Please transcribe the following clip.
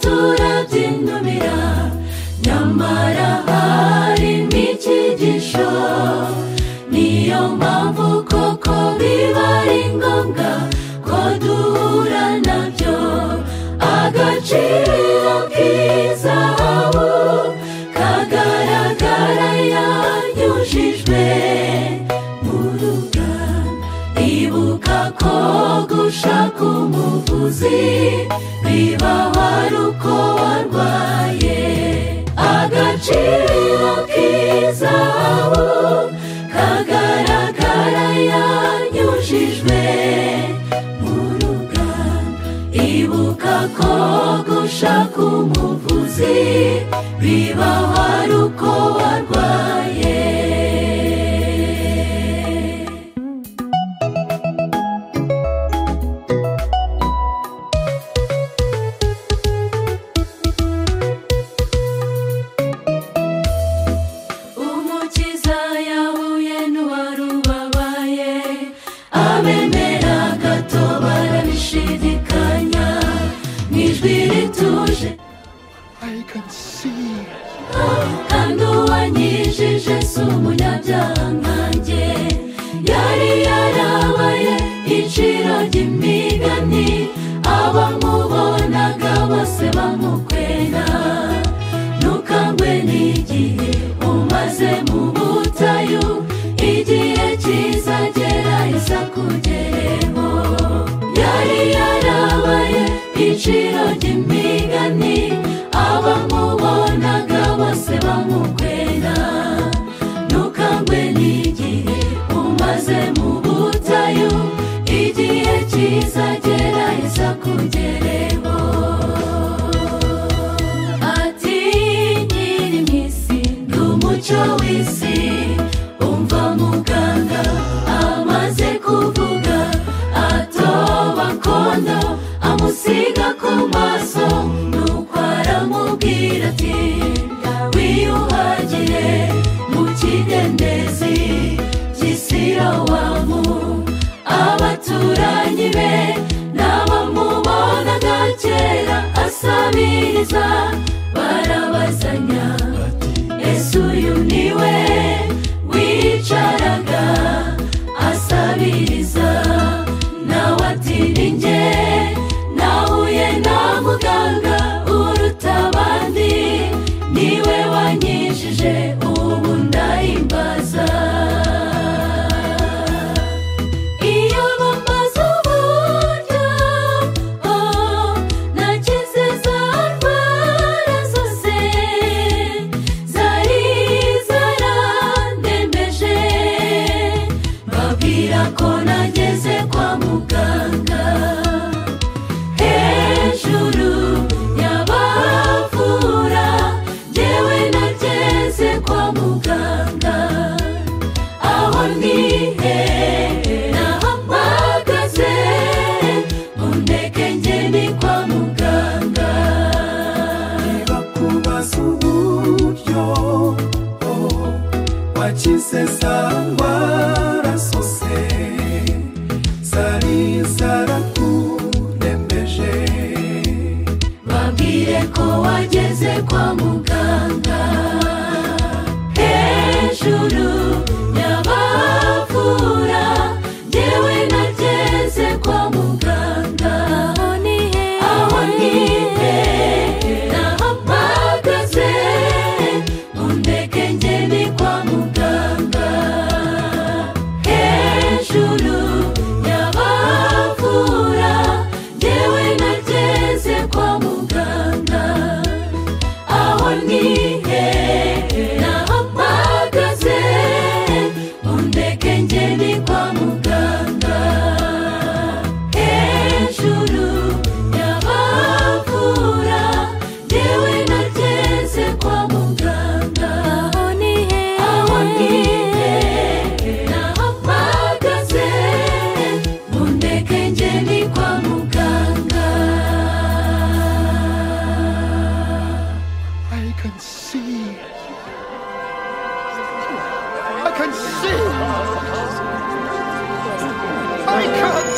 turabyinubira nyamara harimo icyigisho niyo mpamvu koko biba ari ngombwa ko duhura nabyo agaciro k'izahabu kagaragara yanyujijwe mu ruganda ibuka ko gushaka umuvuzi bibaho ari uko warwaye agaciro k'izahabu kagaragara yanyujijwe mu ruganda ibuka ko gushaka umuvuzi bibaho ari uko warwaye umukiza yahuye n'uwarubabaye abemera gato barabishidikanya n'ijwi rituje I can see. kandi uwanyijije si umunyabyaha nkanjye yari yarabaye iciro ry'imigani abamubonaga bose bamukwena ntukangwe n'igihe umaze mu butayu igihe kizagera izakugereho yari yarabaye iciro ry'imigani abamubonaga bose bamukwena ntukangwe n'igihe umaze mu butayu igihe kizagera izakugereho ati nkiri mu isi ndi umucyo w'isi umva muganga amaze kuvuga atoba kondo amusiga ku maso nuko aramubwira ati wiyuhagire mu kidendezi cy'isirowamu abaturanyi be n'abamubonaga kera asabiriza barabazanya ese uyu niwe wicaraga asabiriza nawe ati ni njye nahuye na muganga uruta abandi niwe wanyijije ubu ndahimbaza iyo bambaza uburyo nakize za ndwara zose zari zarandembeje babwira ko nageze kwa muganga hejuru y'abavura njyewe nageze kwa muganga aho nihe nahamagaze undeke njye ni kwa muganga Bakubaza uburyo wakize za ndwara zose zari zarakunemeje babwire ko wageze kwa muganga hejuru y'abavura njyewe nageze kwa muganga aho nihe nahamagaze undeke njye ni kwa muganga hejuru y'abavura njyewe nageze kwa muganga aho nihe nahamagaze undeke njye ni kwa muganga hejuru y'abavura njyewe nageze kwa muganga aho nihe nahamagaze undeke njye ni kwa muganga I can see. I can see. I can